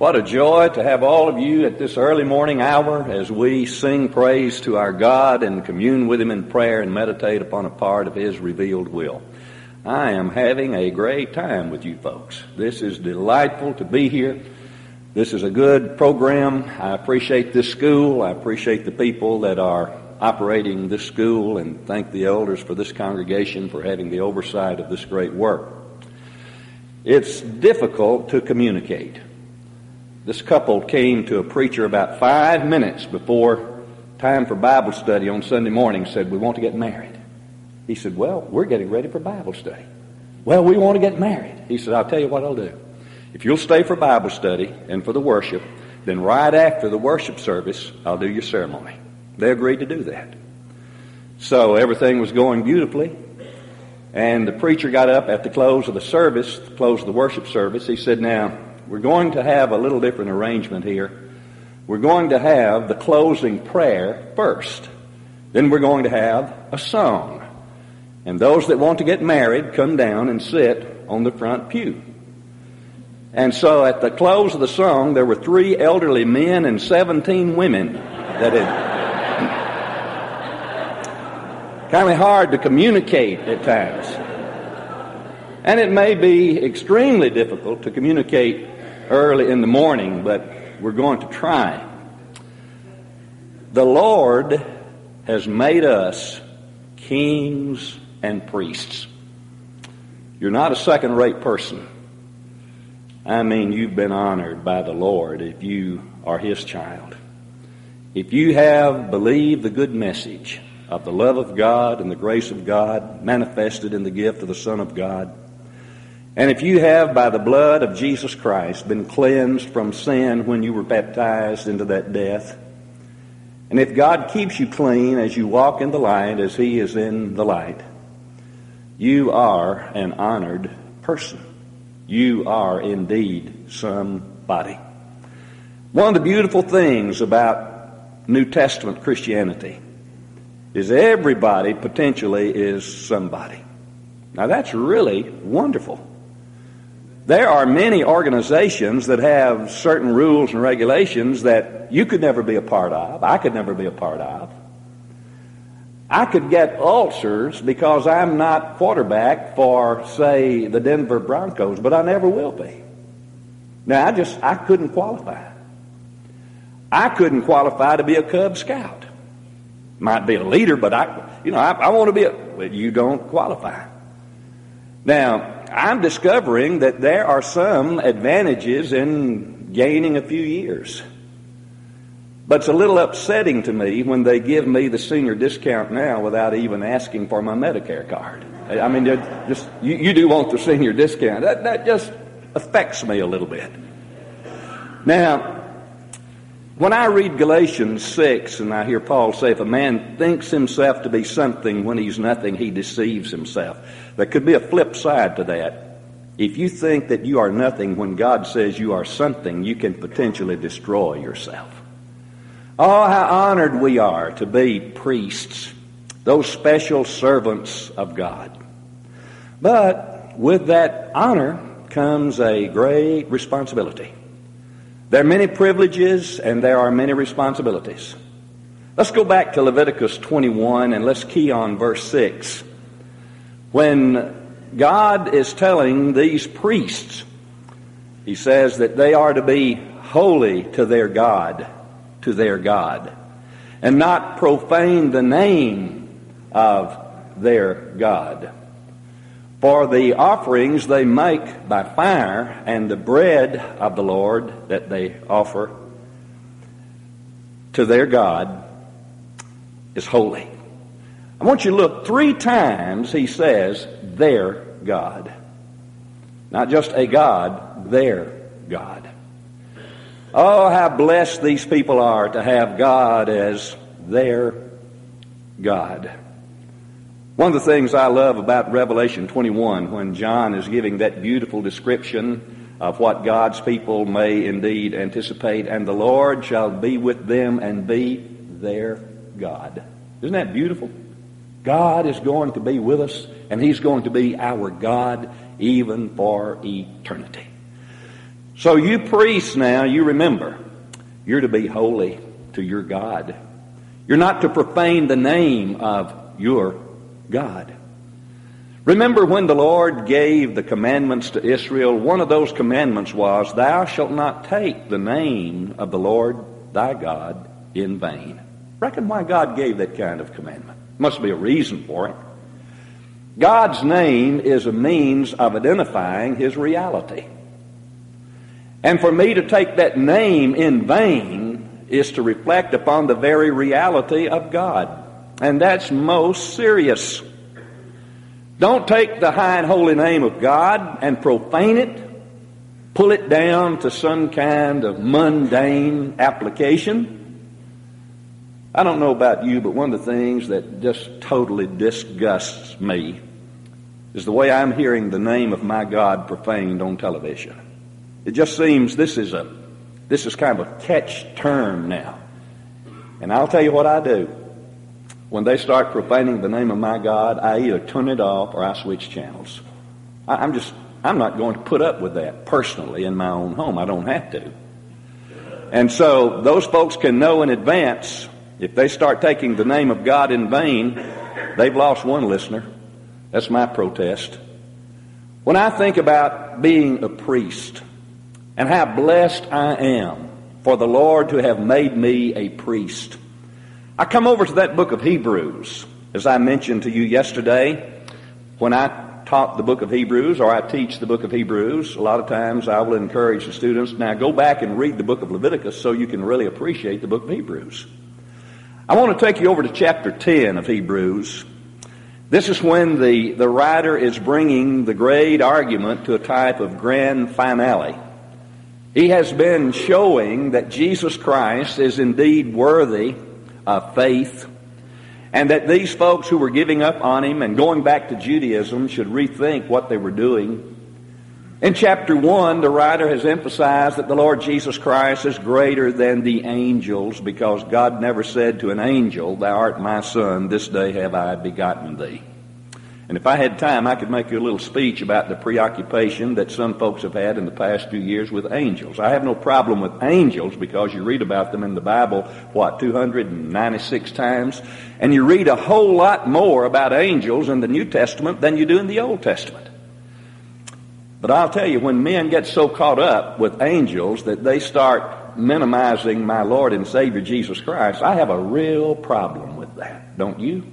What a joy to have all of you at this early morning hour as we sing praise to our God and commune with Him in prayer and meditate upon a part of His revealed will. I am having a great time with you folks. This is delightful to be here. This is a good program. I appreciate this school. I appreciate the people that are operating this school and thank the elders for this congregation for having the oversight of this great work. It's difficult to communicate. This couple came to a preacher about 5 minutes before time for Bible study on Sunday morning, said, "We want to get married." He said, "Well, we're getting ready for Bible study." "Well, we want to get married." He said, "I'll tell you what I'll do. If you'll stay for Bible study and for the worship, then right after the worship service, I'll do your ceremony." They agreed to do that. So everything was going beautifully. And the preacher got up at the close of the service, the close of the worship service. He said, "Now, we're going to have a little different arrangement here. We're going to have the closing prayer first. Then we're going to have a song. And those that want to get married come down and sit on the front pew." And so at the close of the song, there were 3 elderly men and 17 women that had kind of hard to communicate at times. And it may be extremely difficult to communicate early in the morning, but we're going to try. The Lord has made us kings and priests. You're not a second-rate person. I mean, you've been honored by the Lord if you are His child. If you have believed the good message of the love of God and the grace of God manifested in the gift of the Son of God, and if you have, by the blood of Jesus Christ, been cleansed from sin when you were baptized into that death, and if God keeps you clean as you walk in the light as He is in the light, you are an honored person. You are indeed somebody. One of the beautiful things about New Testament Christianity is everybody potentially is somebody. Now that's really wonderful. There are many organizations that have certain rules and regulations that you could never be a part of. I could never be a part of. I could get ulcers because I'm not quarterback for, say, the Denver Broncos, but I never will be. Now, I couldn't qualify. I couldn't qualify to be a Cub Scout. Might be a leader, but I want to be but you don't qualify. Now, I'm discovering that there are some advantages in gaining a few years. But it's a little upsetting to me when they give me the senior discount now without even asking for my Medicare card. I mean, you do want the senior discount. That just affects me a little bit. Now, when I read Galatians 6 and I hear Paul say, if a man thinks himself to be something when he's nothing, he deceives himself. There could be a flip side to that. If you think that you are nothing when God says you are something, you can potentially destroy yourself. Oh, how honored we are to be priests, those special servants of God. But with that honor comes a great responsibility. There are many privileges and there are many responsibilities. Let's go back to Leviticus 21 and let's key on verse 6. When God is telling these priests, He says that they are to be holy to their God, and not profane the name of their God. For the offerings they make by fire and the bread of the Lord that they offer to their God is holy. I want you to look 3 times He says, their God. Not just a God, their God. Oh, how blessed these people are to have God as their God. One of the things I love about Revelation 21, when John is giving that beautiful description of what God's people may indeed anticipate, and the Lord shall be with them and be their God. Isn't that beautiful? God is going to be with us, and He's going to be our God even for eternity. So you priests now, you remember, you're to be holy to your God. You're not to profane the name of your God. Remember when the Lord gave the commandments to Israel, one of those commandments was, thou shalt not take the name of the Lord thy God in vain. Reckon why God gave that kind of commandment. Must be a reason for it. God's name is a means of identifying His reality. And for me to take that name in vain is to reflect upon the very reality of God. And that's most serious. Don't take the high and holy name of God and profane it, pull it down to some kind of mundane application. I don't know about you, but one of the things that just totally disgusts me is the way I'm hearing the name of my God profaned on television. It just seems this is kind of a catch term now. And I'll tell you what I do. When they start profaning the name of my God, I either turn it off or I switch channels. I'm not going to put up with that personally in my own home. I don't have to. And so those folks can know in advance, if they start taking the name of God in vain, they've lost one listener. That's my protest. When I think about being a priest and how blessed I am for the Lord to have made me a priest, I come over to that book of Hebrews. As I mentioned to you yesterday, when I taught the book of Hebrews, or I teach the book of Hebrews, a lot of times I will encourage the students, now go back and read the book of Leviticus so you can really appreciate the book of Hebrews. I want to take you over to chapter 10 of Hebrews. This is when the writer is bringing the great argument to a type of grand finale. He has been showing that Jesus Christ is indeed worthy of faith, and that these folks who were giving up on Him and going back to Judaism should rethink what they were doing. In chapter 1, the writer has emphasized that the Lord Jesus Christ is greater than the angels, because God never said to an angel, thou art my son, this day have I begotten thee. And if I had time, I could make you a little speech about the preoccupation that some folks have had in the past few years with angels. I have no problem with angels, because you read about them in the Bible, 296 times? And you read a whole lot more about angels in the New Testament than you do in the Old Testament. But I'll tell you, when men get so caught up with angels that they start minimizing my Lord and Savior Jesus Christ, I have a real problem with that, don't you?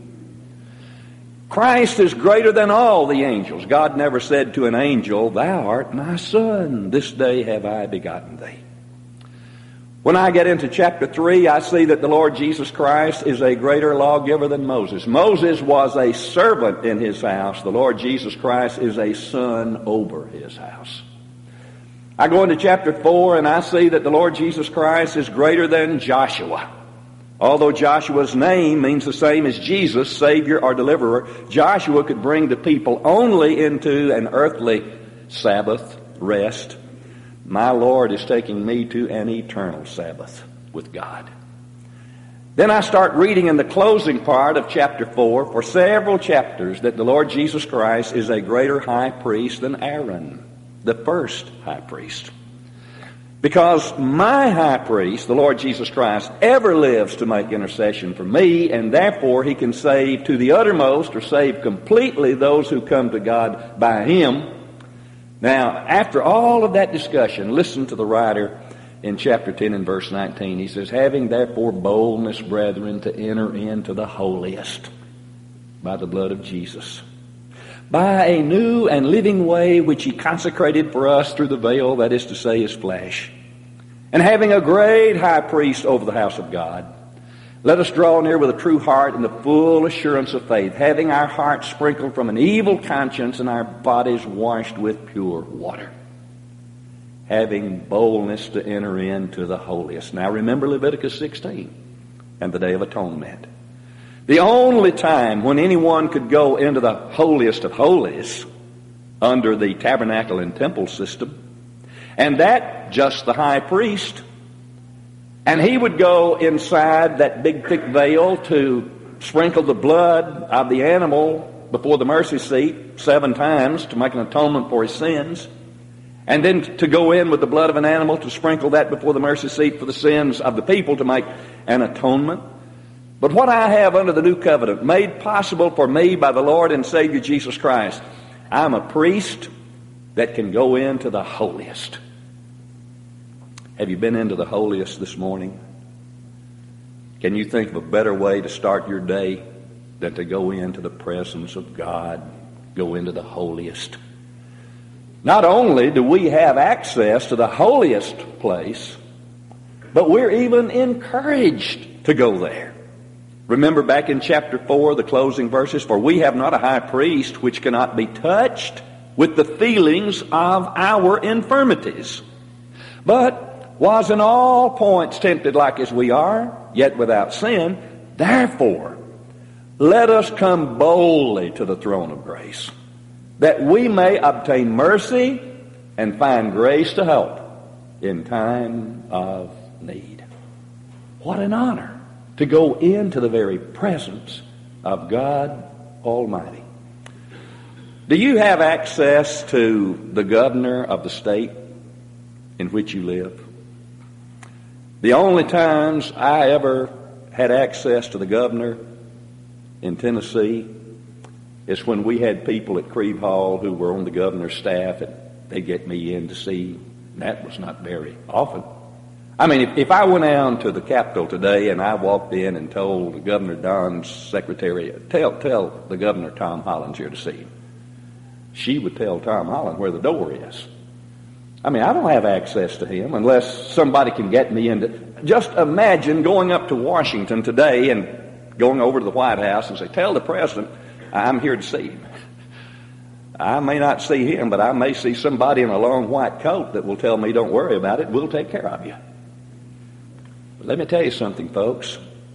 Christ is greater than all the angels. God never said to an angel, thou art my son, this day have I begotten thee. When I get into chapter 3, I see that the Lord Jesus Christ is a greater lawgiver than Moses. Moses was a servant in his house. The Lord Jesus Christ is a son over his house. I go into chapter 4 and I see that the Lord Jesus Christ is greater than Joshua. Although Joshua's name means the same as Jesus, Savior or Deliverer, Joshua could bring the people only into an earthly Sabbath rest. My Lord is taking me to an eternal Sabbath with God. Then I start reading in the closing part of chapter 4 for several chapters that the Lord Jesus Christ is a greater high priest than Aaron, the first high priest. Because my high priest, the Lord Jesus Christ, ever lives to make intercession for me, and therefore He can save to the uttermost, or save completely, those who come to God by Him. Now, after all of that discussion, listen to the writer in chapter 10 and verse 19. He says, having therefore boldness, brethren, to enter into the holiest by the blood of Jesus, by a new and living way which He consecrated for us through the veil, that is to say, His flesh. And having a great high priest over the house of God, let us draw near with a true heart and the full assurance of faith, having our hearts sprinkled from an evil conscience and our bodies washed with pure water, having boldness to enter into the holiest. Now remember Leviticus 16 and the Day of Atonement. The only time when anyone could go into the holiest of holies under the tabernacle and temple system, and that just the high priest. And he would go inside that big thick veil to sprinkle the blood of the animal before the mercy seat 7 times to make an atonement for his sins. And then to go in with the blood of an animal, to sprinkle that before the mercy seat for the sins of the people, to make an atonement. But what I have under the new covenant, made possible for me by the Lord and Savior Jesus Christ, I'm a priest that can go into the holiest. Have you been into the holiest this morning? Can you think of a better way to start your day than to go into the presence of God, go into the holiest? Not only do we have access to the holiest place, but we're even encouraged to go there. Remember back in chapter 4, the closing verses, for we have not a high priest which cannot be touched with the feelings of our infirmities, but was in all points tempted like as we are, yet without sin. Therefore, let us come boldly to the throne of grace, that we may obtain mercy and find grace to help in time of need. What an honor to go into the very presence of God Almighty. Do you have access to the governor of the state in which you live? The only times I ever had access to the governor in Tennessee is when we had people at Creve Hall who were on the governor's staff, and they'd get me in to see. That was not very often. I mean, if I went down to the Capitol today and I walked in and told Governor Don's secretary, tell the governor Tom Holland's here to see him, she would tell Tom Holland where the door is. I mean, I don't have access to him unless somebody can get me into. Just imagine going up to Washington today and going over to the White House and say, tell the president I'm here to see him. I may not see him, but I may see somebody in a long white coat that will tell me, don't worry about it, we'll take care of you. But let me tell you something, folks.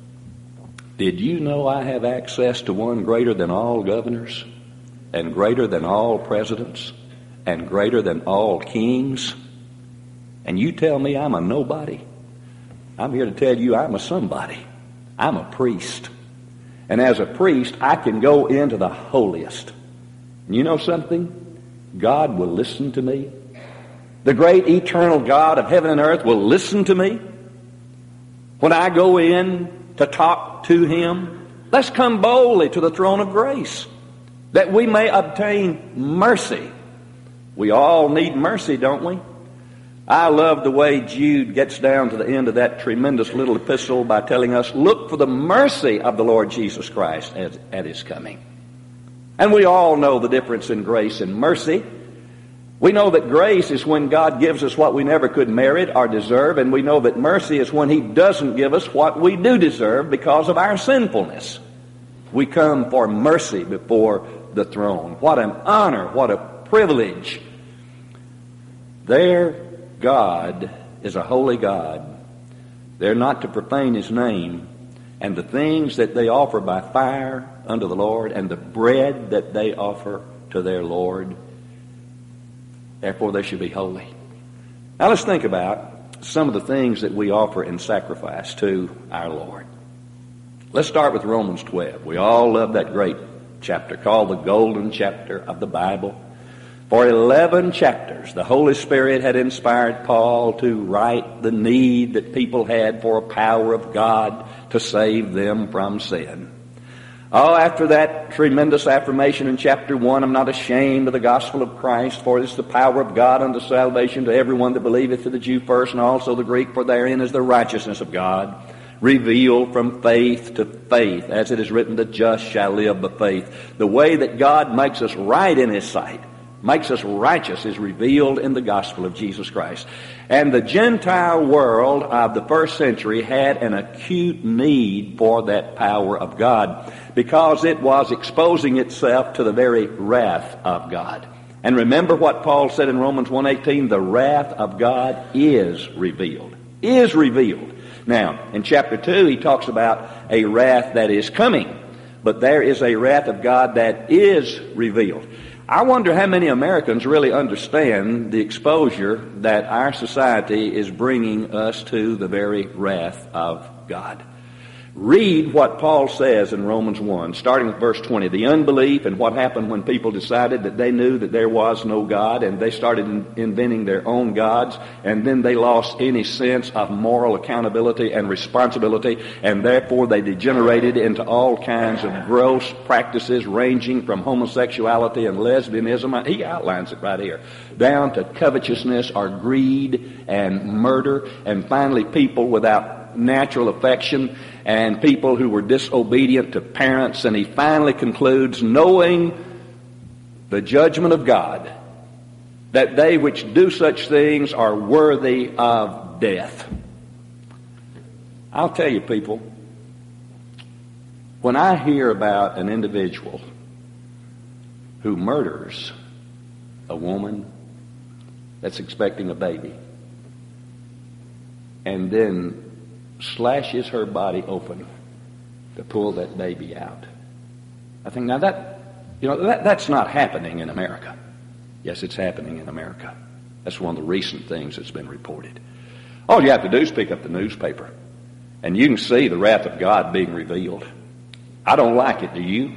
Did you know I have access to one greater than all governors, and greater than all presidents, and greater than all kings? And you tell me I'm a nobody? I'm here to tell you I'm a somebody. I'm a priest. And as a priest, I can go into the holiest. And you know something? God will listen to me. The great eternal God of heaven and earth will listen to me. When I go in to talk to Him, let's come boldly to the throne of grace, that we may obtain mercy. We all need mercy, don't we? I love the way Jude gets down to the end of that tremendous little epistle by telling us, look for the mercy of the Lord Jesus Christ at His coming. And we all know the difference in grace and mercy. We know that grace is when God gives us what we never could merit or deserve, and we know that mercy is when He doesn't give us what we do deserve because of our sinfulness. We come for mercy before the throne. What an honor, what a privilege. Their God is a holy God. They're not to profane His name. And the things that they offer by fire unto the Lord, and the bread that they offer to their Lord, therefore they should be holy. Now let's think about some of the things that we offer in sacrifice to our Lord. Let's start with Romans 12. We all love that great chapter called the Golden Chapter of the Bible. For 11 chapters, the Holy Spirit had inspired Paul to write the need that people had for a power of God to save them from sin. Oh, after that tremendous affirmation in chapter 1, I'm not ashamed of the gospel of Christ, for it is the power of God unto salvation to everyone that believeth, to the Jew first, and also the Greek, for therein is the righteousness of God, revealed from faith to faith, as it is written, the just shall live by faith. The way that God makes us right in His sight, makes us righteous, is revealed in the gospel of Jesus Christ. And the Gentile world of the first century had an acute need for that power of God, because it was exposing itself to the very wrath of God. And remember what Paul said in Romans 1:18, the wrath of God is revealed. Is revealed. Now, in chapter 2, he talks about a wrath that is coming. But there is a wrath of God that is revealed. I wonder how many Americans really understand the exposure that our society is bringing us to the very wrath of God. Read what Paul says in Romans 1, starting with verse 20. The unbelief and what happened when people decided that they knew that there was no God, and they started inventing their own gods, and then they lost any sense of moral accountability and responsibility, and therefore they degenerated into all kinds of gross practices ranging from homosexuality and lesbianism. He outlines it right here. Down to covetousness or greed and murder, and finally people without natural affection, and people who were disobedient to parents. And he finally concludes, knowing the judgment of God, that they which do such things are worthy of death. I'll tell you, people, when I hear about an individual who murders a woman that's expecting a baby and then slashes her body open to pull that baby out, I think, now that's not happening in America. Yes, it's happening in America. That's one of the recent things that's been reported. All you have to do is pick up the newspaper, and you can see the wrath of God being revealed. I don't like it, do you?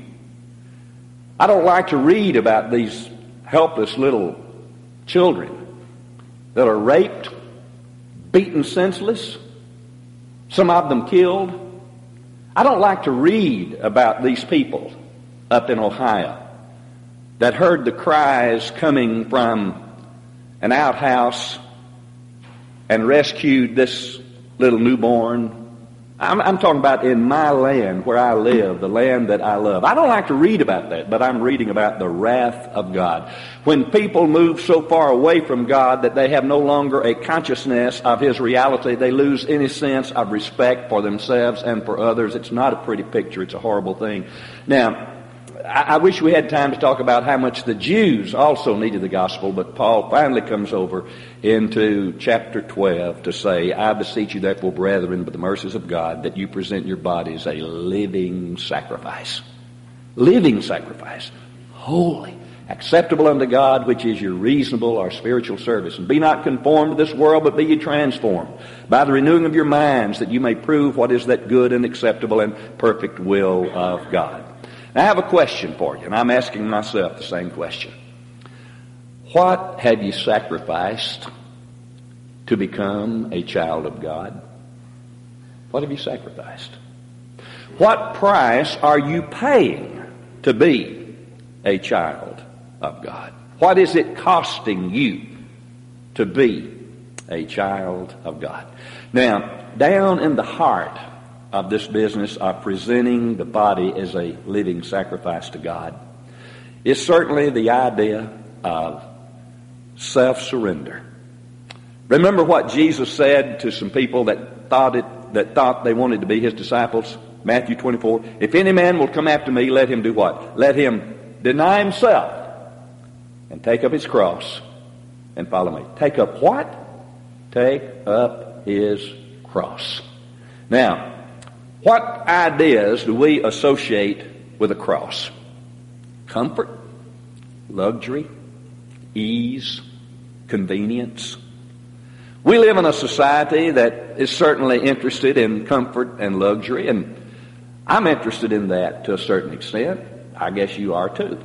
I don't like to read about these helpless little children that are raped, beaten senseless, some of them killed. I don't like to read about these people up in Ohio that heard the cries coming from an outhouse and rescued this little newborn. I'm talking about in my land where I live, the land that I love. I don't like to read about that, but I'm reading about the wrath of God. When people move so far away from God that they have no longer a consciousness of His reality, they lose any sense of respect for themselves and for others. It's not a pretty picture. It's a horrible thing. Now, I wish we had time to talk about how much the Jews also needed the gospel, but Paul finally comes over into chapter 12 to say, I beseech you therefore, brethren, by the mercies of God, that you present your bodies a living sacrifice. Living sacrifice. Holy. Acceptable unto God, which is your reasonable or spiritual service. And be not conformed to this world, but be ye transformed by the renewing of your minds, that you may prove what is that good and acceptable and perfect will of God. Now, I have a question for you, and I'm asking myself the same question. What have you sacrificed to become a child of God? What have you sacrificed? What price are you paying to be a child of God? What is it costing you to be a child of God? Now, down in the heart of this business of presenting the body as a living sacrifice to God is certainly the idea of self-surrender. Remember what Jesus said to some people that thought they wanted to be His disciples? Matthew 24, if any man will come after me, let him do what? Let him deny himself and take up his cross and follow me. Take up what? Take up his cross. Now, what ideas do we associate with a cross? Comfort, luxury, ease, convenience. We live in a society that is certainly interested in comfort and luxury, and I'm interested in that to a certain extent. I guess you are too.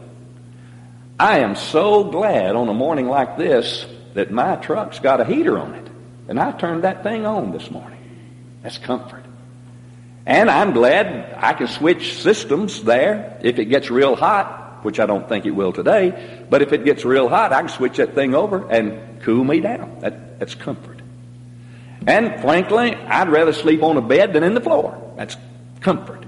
I am so glad on a morning like this that my truck's got a heater on it, and I turned that thing on this morning. That's comfort. And I'm glad I can switch systems there if it gets real hot, which I don't think it will today. But if it gets real hot, I can switch that thing over and cool me down. That's comfort. And frankly, I'd rather sleep on a bed than in the floor. That's comfort.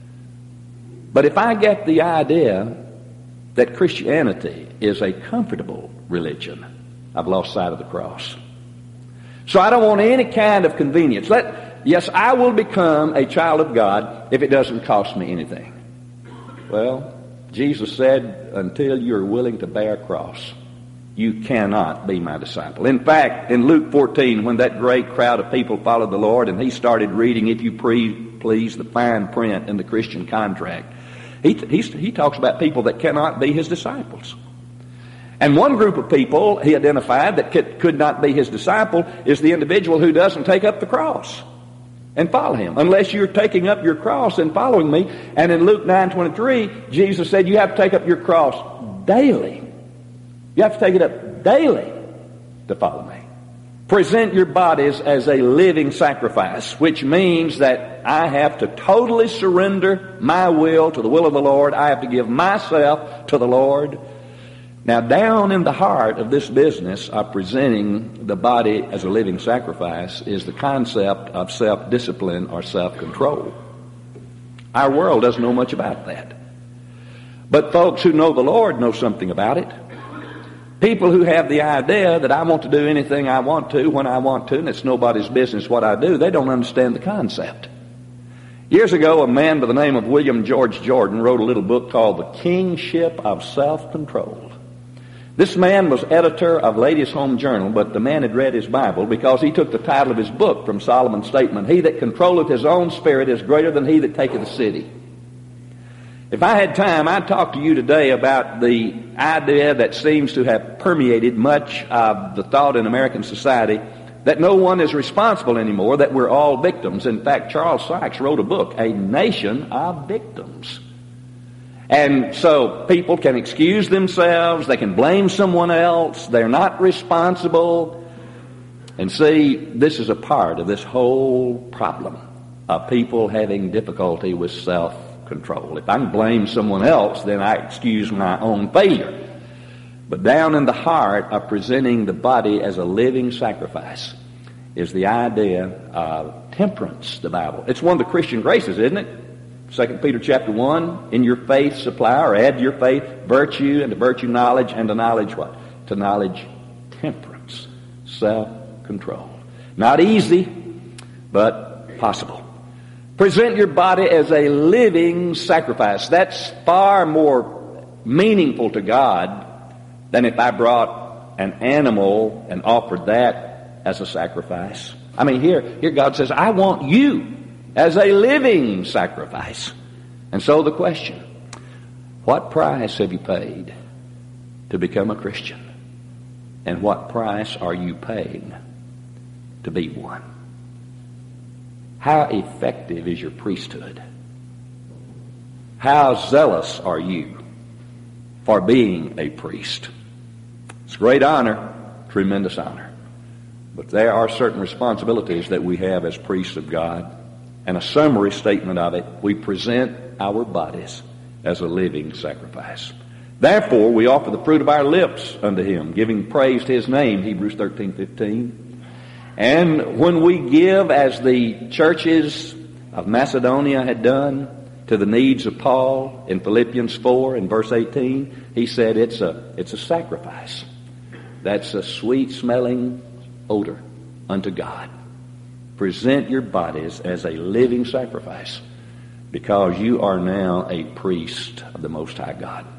But if I get the idea that Christianity is a comfortable religion, I've lost sight of the cross. So I don't want any kind of convenience. Yes, I will become a child of God if it doesn't cost me anything. Well, Jesus said, until you're willing to bear a cross, you cannot be my disciple. In fact, in Luke 14, when that great crowd of people followed the Lord and he started reading, if you please, the fine print in the Christian contract, he talks about people that cannot be his disciples. And one group of people he identified that could not be his disciple is the individual who doesn't take up the cross and follow him. Unless you're taking up your cross and following me. And in Luke 9:23, Jesus said you have to take up your cross daily. You have to take it up daily to follow me. Present your bodies as a living sacrifice, which means that I have to totally surrender my will to the will of the Lord. I have to give myself to the Lord. Now, down in the heart of this business of presenting the body as a living sacrifice is the concept of self-discipline or self-control. Our world doesn't know much about that. But folks who know the Lord know something about it. People who have the idea that I want to do anything I want to when I want to, and it's nobody's business what I do, they don't understand the concept. Years ago, a man by the name of William George Jordan wrote a little book called The Kingship of Self-Control. This man was editor of Ladies' Home Journal, but the man had read his Bible because he took the title of his book from Solomon's statement, "He that controlleth his own spirit is greater than he that taketh a city." If I had time, I'd talk to you today about the idea that seems to have permeated much of the thought in American society that no one is responsible anymore, that we're all victims. In fact, Charles Sykes wrote a book, A Nation of Victims. And so people can excuse themselves, they can blame someone else, they're not responsible. And see, this is a part of this whole problem of people having difficulty with self-control. If I can blame someone else, then I excuse my own failure. But down in the heart of presenting the body as a living sacrifice is the idea of temperance, the Bible. It's one of the Christian graces, isn't it? 2 Peter chapter 1, in your faith supply, or add to your faith, virtue, and to virtue knowledge, and to knowledge what? To knowledge temperance, self-control. Not easy, but possible. Present your body as a living sacrifice. That's far more meaningful to God than if I brought an animal and offered that as a sacrifice. I mean, here God says, I want you as a living sacrifice. And so the question, what price have you paid to become a Christian? And what price are you paying to be one? How effective is your priesthood? How zealous are you for being a priest? It's a great honor, tremendous honor. But there are certain responsibilities that we have as priests of God. And a summary statement of it, we present our bodies as a living sacrifice. Therefore, we offer the fruit of our lips unto him, giving praise to his name, Hebrews 13:15. And when we give, as the churches of Macedonia had done, to the needs of Paul in Philippians 4 in verse 18, he said it's a sacrifice. That's a sweet-smelling odor unto God. Present your bodies as a living sacrifice because you are now a priest of the Most High God.